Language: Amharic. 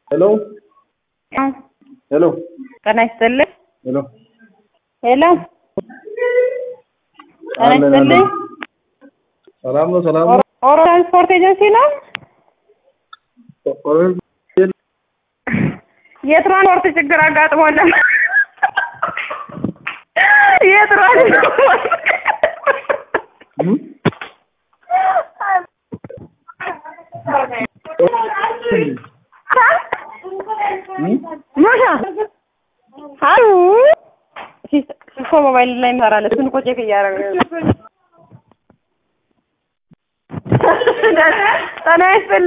Hello. Hello. Can I still live? Hello. Hello. Can I still live? Salam. Or transport agency now? የትራንስፖርት ችግር አጋጥሞናል ሞባይል ላይ እንሰራለን እሱን እኮ ቼክ እያደረግን